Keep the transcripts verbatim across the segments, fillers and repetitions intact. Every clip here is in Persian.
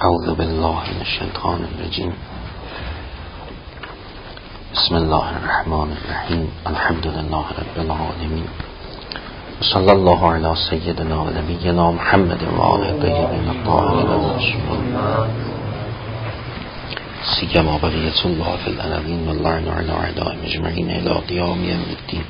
اعوذ بالله من الشیطان الرجیم. بسم الله الرحمن الرحیم. الحمد لله رب العالمین. صلی الله علی سیدنا و نبینا محمد و آله الطیبین الطاهرین المعصومین سیما بقیة الله فی الارضین واللعن علی اعدائهم اجمعین الی قیام یوم الدین.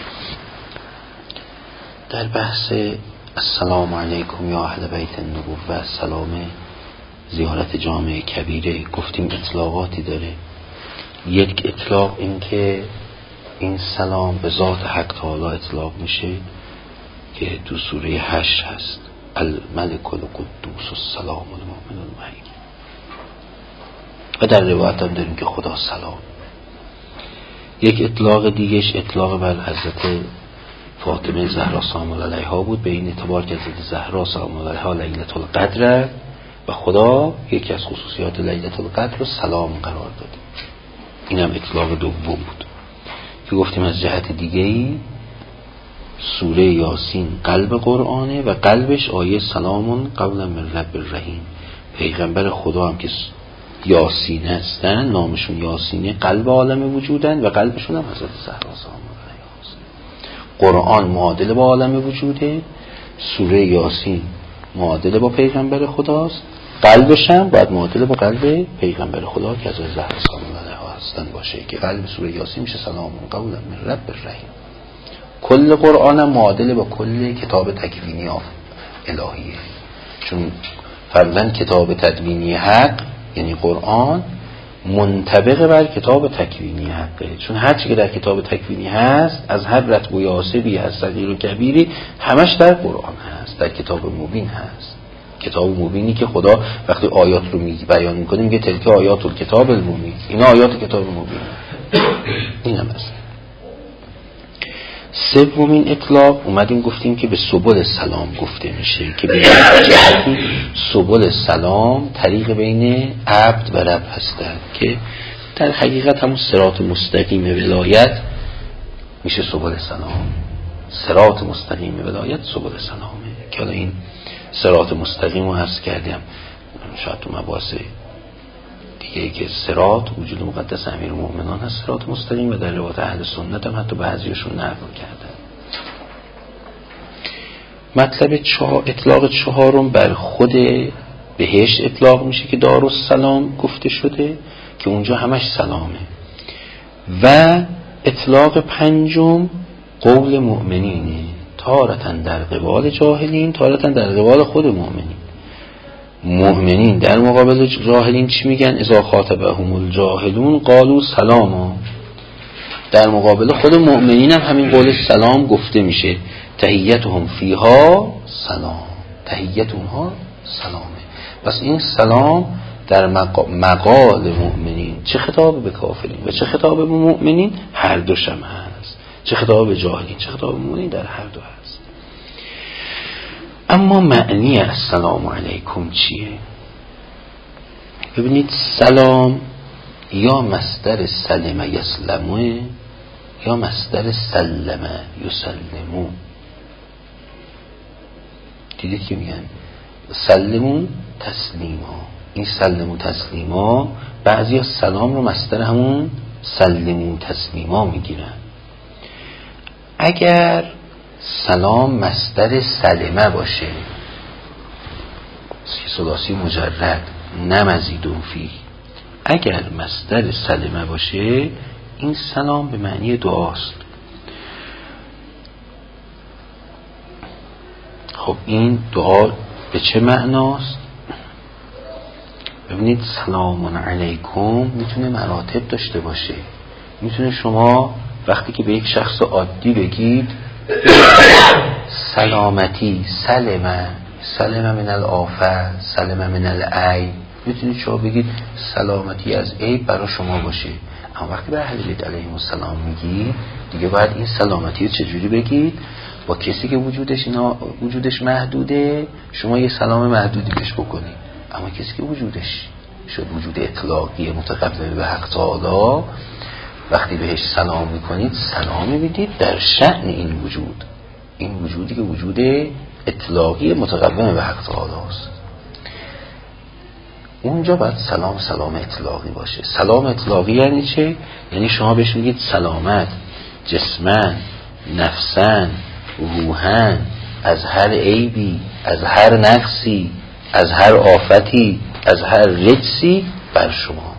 در بحث السلام علیکم یا اهل بیت النبوة، سلام زیارت جامع کبیره، گفتیم اطلاقاتی داره. یک اطلاق این که این سلام به ذات حق تعالی اطلاق میشه که تو سوره هشت هست، الملک القدوس السلام المؤمن المهیمن. و در روایت هم داریم که خدا سلام. یک اطلاق دیگهش اطلاق بر حضرت فاطمه زهرا سلام الله علیها بود، به این اعتبار که حضرت زهرا سلام الله علیها لیلة القدر و خدا یکی از خصوصیات لیلة القدر رو سلام قرار داده. این هم اطلاق دوم بود که گفتیم از جهت دیگه‌ای سوره یاسین قلب قرآنه و قلبش آیه سلامون قولا من رب الرحیم. پیغمبر خدا هم که یاسین هستن، نامشون یاسینه، قلب عالم وجودن و قلبشون هم حضرت زهرا سلام الله علیها هست. قرآن معادل با عالم وجوده، سوره یاسین معادل با پیغمبر خداست، قلبش هم باید معادل با قلب پیغمبر خدا که از زهرا سلام الله علیها هستن باشه، که قلب سوره یاسین میشه سلام قولا من رب الرحیم. کل قرآن هم معادل با کل کتاب تکوینی الهیه، چون فرضاً کتاب تدوینی حق یعنی قرآن منطبق بر کتاب تکوینی حقه، چون هر چی که در کتاب تکوینی هست از هر رتب و یاسبی از صغیر و کبیری همش در قرآن هست، در کتاب مبین هست. کتاب مبینی که خدا وقتی آیات رو می بیان میکنه میگه تلک آیات الکتاب المبین، اینا آیات کتاب مبین. این هم هست. سومین اطلاق اومدیم گفتیم که به سبل سلام گفته میشه، که به جهتی سبل سلام طریق بین عبد و رب هستند، که در حقیقت همون صراط مستقیم ولایت میشه سبل سلام. صراط مستقیم ولایت سبل سلامه، که حالا این صراط مستقیم رو عرض کردیم شاید تو مباحث دیگه که صراط وجود مقدس امیرالمومنین هست، صراط مستقیم، و در روایت اهل سنت هم حتی بعضیشون نقل کردن. مطلب چهار، اطلاق چهارم بر خود بهشت اطلاق میشه که دارالسلام گفته شده که اونجا همش سلامه. و اطلاق پنجم قول مؤمنینه، تارتن در قبال جاهلین، تارتن در قبال خود مؤمنین. مؤمنین در مقابل جاهلین چی میگن؟ اذا خاطبهم الجاهلون قالوا سلاما. در مقابل خود مؤمنین هم همین قول سلام گفته میشه، تحیتهم فیها سلام، تحیت اونها سلامه. پس این سلام در مقال مؤمنین چه خطاب به کافرین و چه خطاب به مؤمنین هر دوش هم هست، چه خطاب به جاهلین چه خطاب به مؤمنین در هر دو هست. اما معنی السلام علیکم چیه؟ ببینید سلام یا مصدر سلم یسلمه یا مصدر سلم یسلمو. دیدید که میگن سلمون تسلیما، این سلمون تسلیما بعضی از سلام رو مصدر همون سلمون تسلیما میگیرن. اگر سلام مصدر سلمه باشه، ثلاثی مجرد نه مزید فی، اگر مصدر سلمه باشه این سلام به معنی دعاست. خب این دعا به چه معناست؟ ببینید سلام علیکم میتونه مراتب داشته باشه. میتونه شما وقتی که به یک شخص عادی بگید سلامتی، سلمه، سلمه من الآفه، سلمه من العیب، میتونید شما بگید سلامتی از عیب برای شما باشه. اما وقتی به اهل بیت علیهم السلام میگید دیگه باید این سلامتی رو چجوری بگید؟ با کسی که وجودش اینا وجودش محدوده شما یه سلام محدودی بهش بکنید، اما کسی که وجودش شد وجود اطلاقی متقبل به حق تعالی، وقتی بهش سلام میکنید سلامی بدید در شأن این وجود، این وجودی که وجود اطلاقی متقبل به حق تعالی است. اونجا باید سلام سلام اطلاقی باشه. سلام اطلاقی یعنی چه؟ یعنی شما بهش میگید سلامت جسمن، نفسن، روحن، از هر عیبی، از هر نقصی، از هر آفتی، از هر رجسی بر شما.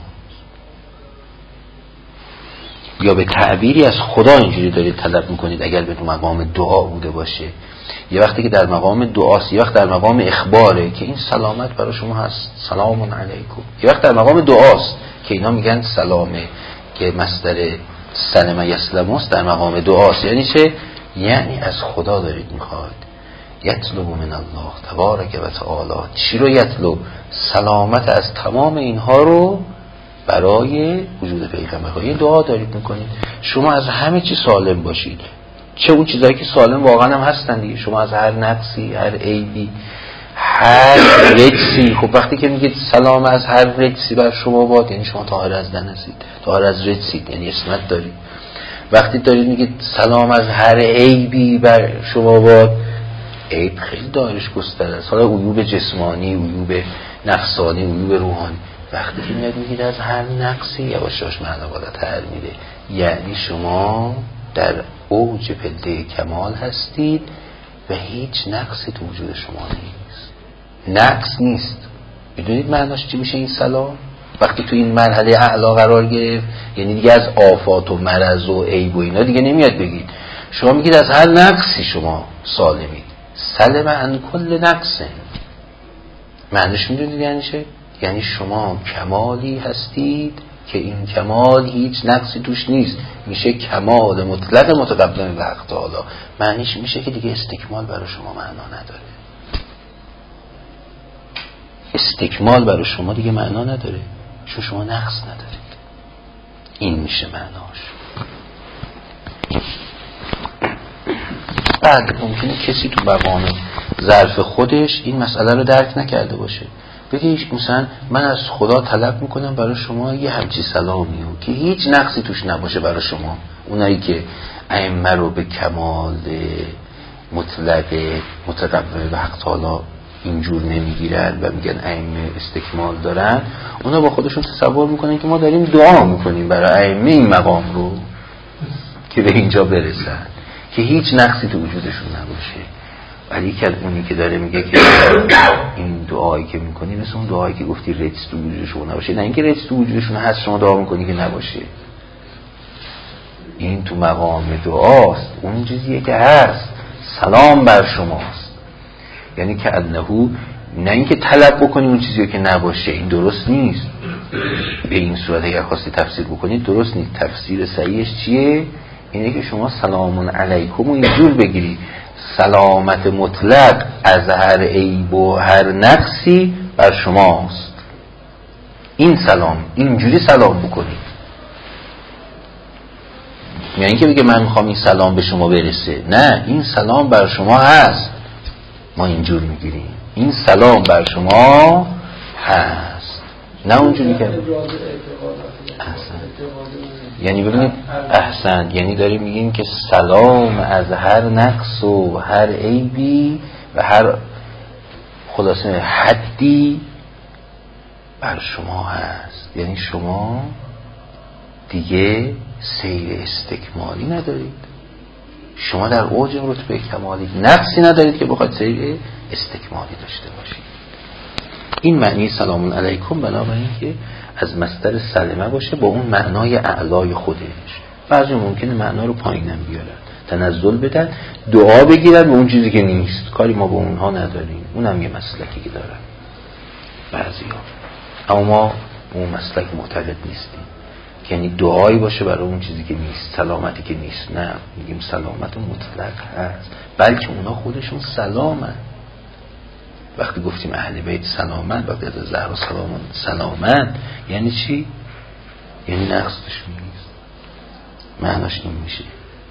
یا به تعبیری از خدا اینجوری دارید طلب میکنید اگر به مقام دعا بوده باشه. یه وقتی که در مقام دعاست، یه وقت در مقام اخباره که این سلامت برای شما هست، سلام علیکم. یه وقت در مقام دعاست که اینا میگن سلامه که مصدر سلم یسلم است، در مقام دعاست. یعنی چه؟ یعنی از خدا دارید میخواد. یطلب من الله تبارک و تعالی. چی رو یطلب؟ سلامت از تمام اینها رو برای وجود پیغمبر. این دعا دارید میکنید شما از همه چی سالم باشید، چه اون چیزایی که سالم واقعا هم هستن دیگه. شما از هر نقصی، هر عیبی، هر رجسی. خب وقتی که میگید سلام از هر رجسی بر شما باد، یعنی شما طاهر از دنسید، طاهر از رجسید، یعنی اسمت دارید. وقتی دارید میگید سلام از هر عیبی بر شما باد، عیب خیلی دایرش گسترده است، حالا عیوب جسمانی، عیوب نفسانی، عیوب روحانی. وقتی که میاد میگید از هر نقصی، یواش یواش معنا بالاتر میره، یعنی شما در اوج پله کمال هستید و هیچ نقصی تو وجود شما نیست. نقص نیست. میدونید معناش چی میشه این سلام؟ وقتی تو این مرحله اعلا قرار گرفت، یعنی دیگه از آفات و مرض و عیب و اینا دیگه نمیاد بگید. شما میگید از هر نقصی شما سالمید. سلم عن کل نقص. معنیش میدونید یعنی چه؟ یعنی شما کمالی هستید که این کمال هیچ نقصی توش نیست، میشه کمال مطلق متقبل به حق تعالی. معنیش میشه که دیگه استکمال برای شما معنا نداره. استکمال برای شما دیگه معنا نداره، چون شما نقص ندارید. این میشه معناش. بعد ممکنه کسی تو مقام ظرف خودش این مسئله رو درک نکرده باشه، بگیش مثلا من از خدا طلب میکنم برای شما یه همچی سلامی و که هیچ نقصی توش نباشه برای شما. اونایی که ائمه رو به کمال مطلق متقبل به حق تعالی اینجور نمیگیرن و میگن ائمه استکمال دارن، اونا با خودشون تصور میکنن که ما داریم دعا میکنیم برای ائمه این مقام رو که به اینجا برسن که هیچ نقصی تو وجودشون نباشه. ولی که اونی که داره میگه که این دعایی که میکنی مثل اون دعایی که گفتی رجس تو وجودشون نباشه، نه اینکه رجس تو وجودشون هست شما دعا میکنی که نباشه. این تو مقام دعاست، اون چیزیه که هست، سلام بر شماست. یعنی که انهو، نه اینکه طلب بکنی اون چیزی که نباشه، این درست نیست. به این صورت اگر خواستی تفسیر بکنید درست نیست. تفسیر صحیحش چیه؟ اینه که شما سلام علیکم و اینجور بگیری، سلامت مطلق از هر عیب و هر نقصی بر شماست. این سلام اینجوری سلام بکنید، یعنی اینکه بگه من میخوام این سلام به شما برسه، نه، این سلام بر شما هست. ما اینجور میگیریم این سلام بر شما هست، نه اونجوری که احسن. یعنی ببینید احسن، یعنی داریم میگیم که سلام از هر نقص و هر عیبی و هر خلاصه حدی بر شما هست. یعنی شما دیگه سیر استکمالی ندارید، شما در اوج رتبه کمالی، نقصی ندارید که بخواید سیر استکمالی داشته باشید. این معنی سلام علیکم بنابراین که از مصدر سلمه باشه با اون معنای اعلای خودش. بعضی ممکنه معنا رو پایینم بیارن، تنزل بدن، دعا بگیرن به اون چیزی که نیست. کاری ما با اونها نداریم، اونم یه مسلکی که دارن بعضی ها، اما ما اون مسلک معتقد نیستیم که یعنی دعایی باشه برای اون چیزی که نیست، سلامتی که نیست. نه، میگیم سلامت مطلق هست، بلکه اونا خودشون سلامن. وقتی گفتیم اهل بیت سلامت، وقتی از زهرا سلامت سلامت یعنی چی؟ یعنی نقص توشون نیست. معناش این میشه.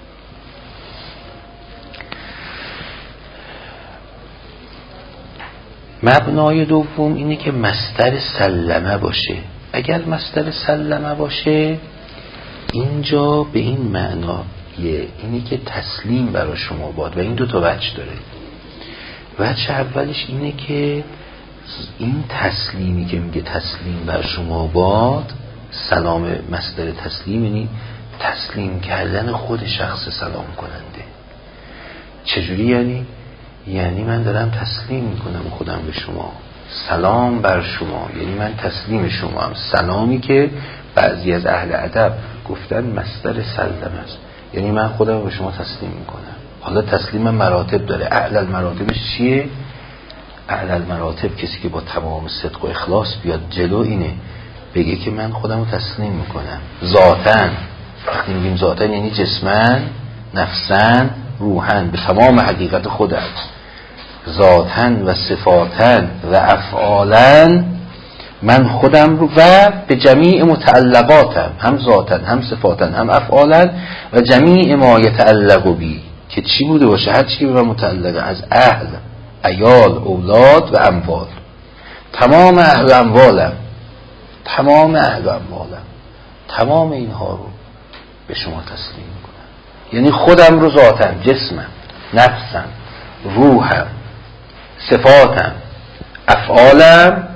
مبنای دوم اینه که مصدر سلمه باشه. اگر مصدر سلمه باشه اینجا به این معنا یه اینه که تسلیم برای شما باد، و این دو تا وجه داره. وجه اولش اینه که این تسلیمی که میگه تسلیم بر شما باد، سلام مصدر تسلیم یعنی تسلیم کردن خود شخص سلام کننده. چجوری یعنی؟ یعنی من دارم تسلیم میکنم خودم به شما، سلام بر شما، یعنی من تسلیم شما هم. سلامی که بعضی از اهل ادب گفتن مصدر سلم است، یعنی من خودم به شما تسلیم میکنم. حالا تسلیم مراتب داره. اعلی المراتبش چیه؟ اعلی المراتب کسی که با تمام صدق و اخلاص بیاد جلو اینه بگه که من خودم رو تسلیم میکنم ذاتن. وقتی میگیم ذاتن یعنی جسمن، نفسن، روحن، به تمام حقیقت خودت، ذاتن و صفاتن و افعالن من خودم رو و به جمیع متعلقاتم، هم ذاتن هم صفاتن هم افعالن و جمیع ما یتعلق بی، که چی بوده باشه هر چی به من متعلقه، از اهل، عیال، اولاد و اموال، تمام اهل اموالم، تمام اهل اموالم، تمام اینها رو به شما تسلیم میکنم. یعنی خودم رو ذاتم، جسمم، نفسم، روحم، صفاتم، افعالم،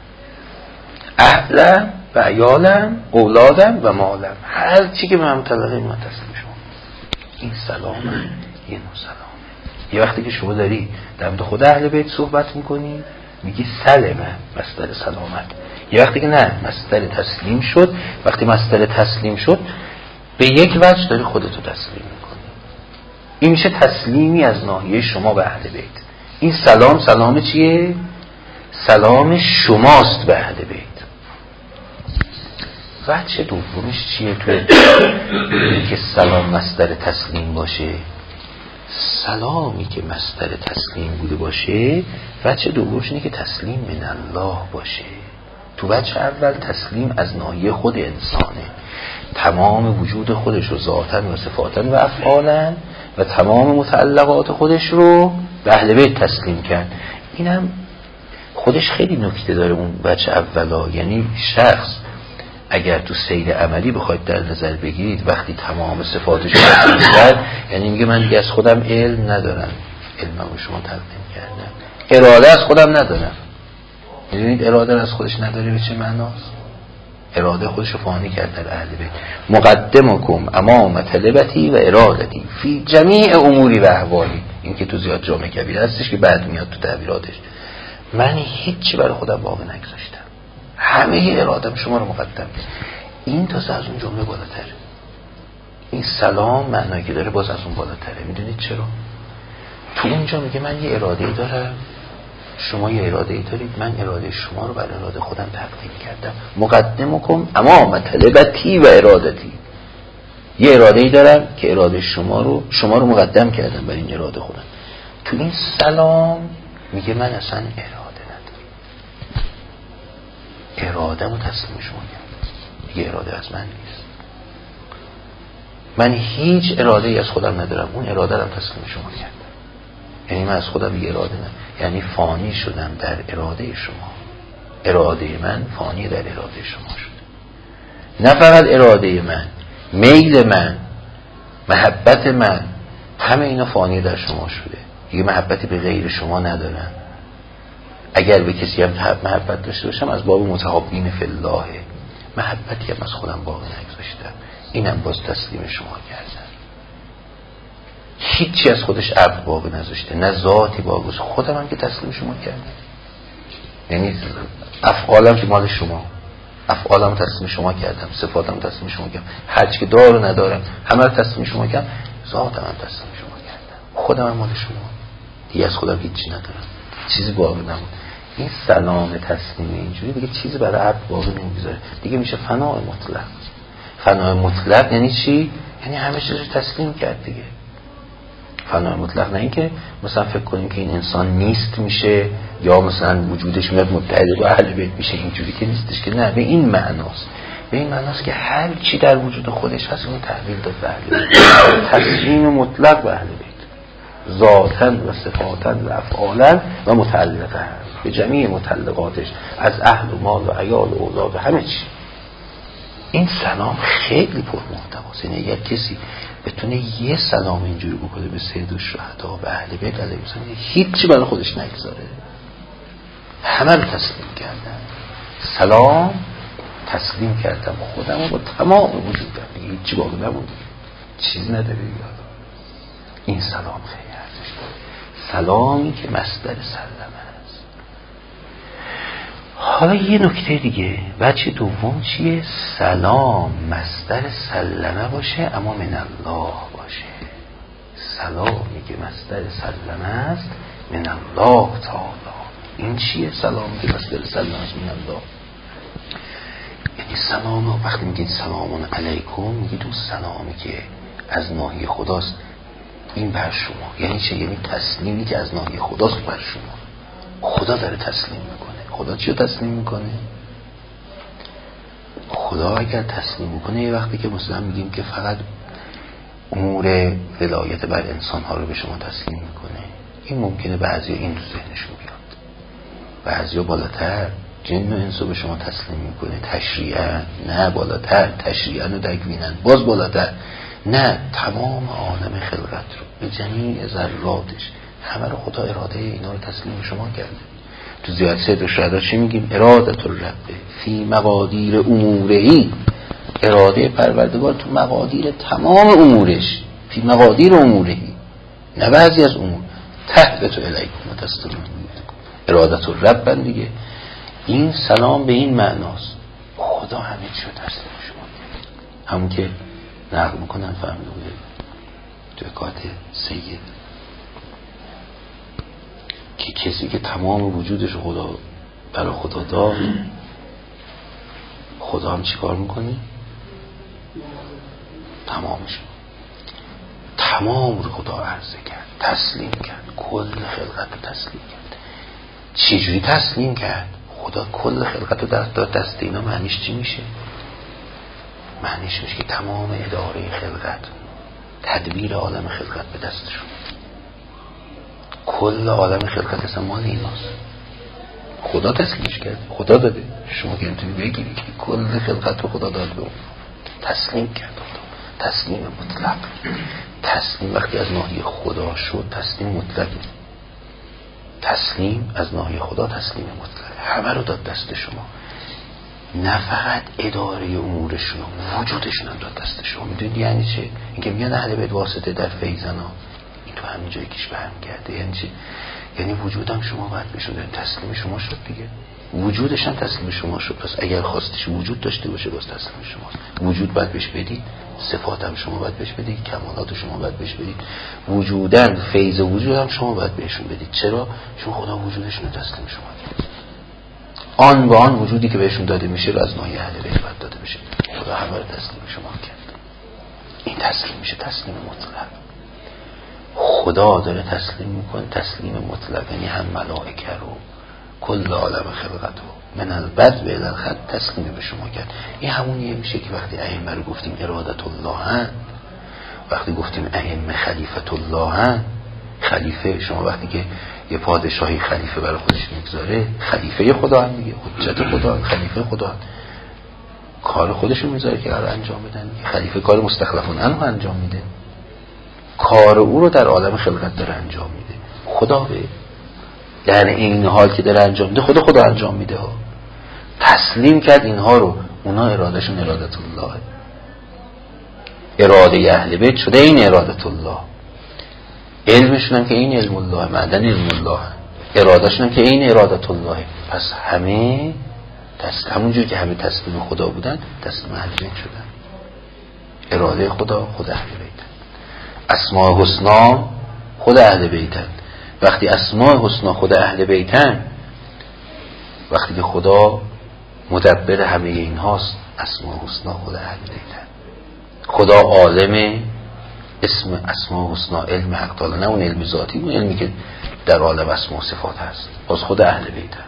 اهلم و عیالم، اولادم و مالم، هر چی که به من متعلقه من تسلیم شما. این سلامه، یه نوع سلامه. یه وقتی که شما داری در مورد خود اهل بیت صحبت میکنی میگی سلمه، مصدر سلامت. یه وقتی که نه، مصدر تسلیم شد. وقتی مصدر تسلیم شد به یک وجه داری خودتو تسلیم میکنی. این میشه تسلیمی از ناحیه شما به اهل بیت. این سلام، سلام چیه؟ سلام شماست به اهل بیت. وجه دومش چیه توی که سلام مصدر تسلیم باشه؟ سلامی که مصدر تسلیم بوده باشه وجه دومش اینه که تسلیم من الله باشه. تو وجه اول تسلیم از ناحیه خود انسانه، تمام وجود خودش رو ذاتن و صفاتن و افعالن و تمام متعلقات خودش رو به اهل بیت تسلیم کرد. اینم خودش خیلی نکته داره اون وجه اولا. یعنی شخص اگر تو سیر عملی بخواید در نظر بگیرید وقتی تمام صفاتش رو تسلیم کرد، یعنی میگه من دیگه از خودم علم ندارم، علمم رو شما تقدیم کردم، اراده از خودم ندارم. میدونید اراده از خودش نداره به چه معناست؟ اراده خودش رو فانی کرد در اهل بیت. مقدمکم امام طلبتی و ارادتی فی جمیع اموری و احوالی. این که تو زیاد جامع کبیر هستش که بعد میاد تو تعبیراتش. من هیچی برای خودم باقی نگذاشتم، همه ارادم شما رو مقدم کرد. این تازه از اون جمله بالاتره. این سلام معنایی که داره باز از اون بالاتره. میدونید چرا؟ تو اونجا میگه من یه اراده‌ای دارم، شما یه اراده‌ای دارید، من اراده شما رو بر اراده خودم تقدیم کردم. مقدمکم امام طلبتی و ارادتی. یه اراده‌ای دارم که اراده شما رو شما رو مقدم کردم بر این اراده خودم. تو این سلام میگه من اصلا اراده ندارم، اراده رو تسلیم شما کردم، یه اراده از من نیست. من هیچ اراده‌ای از خودم ندارم، اون اراده رو تسلیم شما کردم. یعنی من از خودم یه اراده ندارم، یعنی فانی شدم در اراده شما. اراده من فانی در اراده شما شده. نه فقط اراده من، میل من، محبت من، همه اینا فانی در شما شده. دیگه محبتی به غیر شما ندارم. اگر به کسی هم محبت داشته باشم از باب متحابین فی الله، محبتی هم از خودم باقی نگذاشتم. اینم باز تسلیم شما کردم. هیچی از خودش عبد باقی نذاشته، نه ذاتی باقی گذاشته. خودم هم که تسلیم شما کردم. یعنی افعالم که مال شما، افعالم تسلیم شما کردم، صفاتم تسلیم شما کردم، هر چی که دار و ندارم همه رو تسلیم شما کردم، ذاتم هم تسلیم شما کردم، خودم هم مال شما، دیگه از خودم هیچی ندارم، چیزی باقی نمون. این سلام تسلیم اینجوری دیگه چیزی برای عبد باقی نمیذاره، دیگه میشه فنای مطلق. فنای مطلق یعنی چی؟ یعنی همه چیز رو تسلیم کرد دیگه. فنای مطلق نه این که مثلا فکر کنیم که این انسان نیست میشه یا مثلا وجودش میاد متحد با اهل بیت میشه، اینجوری که نیستش که، نه، به این معناست. به این معناست که هر چی در وجود خودش هست اون تحویل داد به اهل بیت، تسلیم مطلق به اهل بیت، ذاتن و صفاتن و افعالن و متعلقن به جمیع متعلقاتش، از اهل و مال و عیال و اولاد و همه چی. این سلام خیلی پرمحتواست. یعنی اگر کسی بتونه یه سلام اینجوری بکنه به سید الشهدا و اهل بیت علیهم السلام، هیچی برای خودش نگذاره، همه رو تسلیم کردم. سلام، تسلیم کردم خودم رو با تمام وجودم، دیگه هیچی باقی نمونده، چیز نداره یاد. این سلام خیلی ارزش داره، سلامی که مصدر سلم است. حالا یه نکته دیگه، بچه دوم چیه؟ سلام مصدر سلمه باشه اما من الله باشه. سلامی که مصدر سلمه است من الله تعالی. این چیه سلامی که مصدر سلمه است من الله؟ یعنی سلام، وقتی میگید سلام علیکم میگید اون سلامی که از ناحیه خداست این بر شما. یعنی چه؟ یعنی تسلیمی که از ناحیه خداست بر شما. خدا داره تسلیم میکنه. خدا چی رو تسلیم میکنه؟ خدا اگر تسلیم میکنه یه وقتی که مثلا میگیم که فقط امور ولایت بر انسان ها رو به شما تسلیم میکنه، این ممکنه بعضی این تو ذهنشون بیاد. بعضی بالاتر جن و انسو به شما تسلیم میکنه تشریعا، نه بالاتر تشریعا و تکوینن باز بالاتر، نه تمام عالم خلقت رو به جمیع ذراتش همه رو خدا اراده اینا رو تسلیم شما کرده. تو زیاد سید شهدا چی میگیم؟ ارادت الرب فی مقادیر امورهی، اراده پروردگار تو مقادیر تمام امورش، فی مقادیر امورهی، نه بعضی از امور. تهبط الیکم تسلیم، ارادت الرب دیگه. این سلام به این معناست، خدا همه چی رو تسلیم شما کرد. همون که نقل میکنن فهمیده بوده توی کات سید که کسی که تمام وجودش خدا برای خدا داد، خدا هم چی کار میکنه؟ تمامش تمام رو خدا عرضه کرد، تسلیم کرد، کل خلقت رو تسلیم کرد. چجوری تسلیم کرد؟ خدا کل خلقت رو دست داد دست اینا. معنیش چی میشه؟ معنیش میشه که تمام اداره خلقت، تدبیر عالم خلقت به دستشون. کل عالم خلقت اصلا مال ایناست، خدا تسلیمش کرد، خدا داده. شما که انتونی بگیری که کل خلقت رو خدا داد به اون، تسلیم کرد خدا. تسلیم مطلق. تسلیم وقتی از ناحیه خدا شد تسلیم مطلق. تسلیم از ناحیه خدا تسلیم مطلق، همه رو داد دست شما. نه فقط اداره امورشون، وجودشون هم داد دست شما. میدونی یعنی چه؟ اینکه میگن اهل بیت واسطه در فیضنا، این تو همین جایی کش برم کرده. یعنی چه؟ یعنی وجودم شما باید بشون تسلیم شما شد دیگه. وجودش هم تسلیم شما شد. پس اگر خواستش وجود داشته باشه باز تسلیم شماست. وجود باید بهش بدید، صفات هم شما باید بهش بدید، کمالات شما باید بهش بدید. وجودن فیض وجود هم شما باید بهشون بدید. چرا؟ چون خدا وجودشون رو تسلیم شما کرد. آن با آن وجودی که بهشون داده میشه رو از ناحیه اهل بیت باید داده بشه. خدا همه رو تسلیم شما کرد. این تسلیم میشه تسلیم مطلق. خدا داره تسلیم میکنه تسلیم مطلق، یعنی هم ملائکه رو کل عالم خلقت رو من البد به الخط تسلیم به شما کرد. این همونیه میشه که وقتی ائمه رو گفتیم ارادت الله هن، وقتی گفتیم ائمه خلیفت الله هن، خلیفه شما وقتی که یه پادشاهی خلیفه برای خودش میگذاره، خلیفه خدا هم دیگه، حجت خدا هم، خلیفه خدا هم. کار خودشون میذاره که رو انجام بدن. خلیفه کار مستخلفون عنه انجام میده، کار او رو در عالم خلقت داره انجام میده. خدا به در این حال که داره انجام میده خدا خدا انجام میده ها. تسلیم کرد اینها رو. اونا ارادهشون ارادت الله، اراده اهل بیت شده این ارادت الله. علمشون هم که این علم الله، معدن علم الله، ارادهشون هم که این ارادت الله. پس همه تسلیم، همونجور که همه تسلیم خدا بودن تسلیم اهل بیت شدن. اراده خدا خود اهل بیت، اسماء حسنا خود اهل بیتن. وقتی اسماء حسنا خود اهل بیتن، وقتی که خدا مدبر همه این هاست، اسماء حسنا خود اهل بیتن. خدا عالم اسم اسماء حسنا، علم حق تعالی، نه اون علم ذاتی، اون علمی که در عالم اسماء و صفات هست، باز خود اهل بیتن.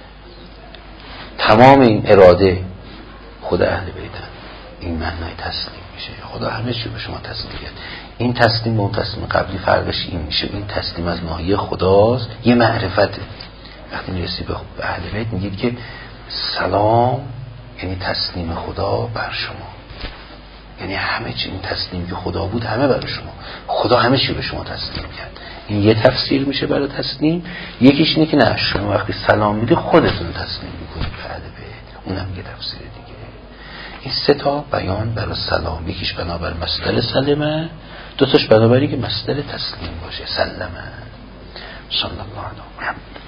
تمام این اراده خود اهل بیتن. این معنای تسلیم میشه. خدا همه چی به شما تسلیم کرد. این تسلیم با اون تسلیم قبلی فرقش این میشه، این تسلیم از ناحیه خداست، یه معرفته. وقتی میرسی به اهل بیت میگید که سلام یعنی تسلیم خدا بر شما، یعنی همه چی این تسلیم که خدا بود همه بر شما. خدا همه چی به شما تسلیم کرد. این یه تفسیر میشه برای تسلیم. یکیش اینه که نه، شما وقتی سلام میدی خودتون تسلیم میکنید به عدبه، اونم یه تفسیر دیگه. این سه تا بیان برای سلام، یکیش بنابر مصدر سلمه، دوتاش بنابری که مصدر تسلیم باشه، سلمه. صلی الله علیه و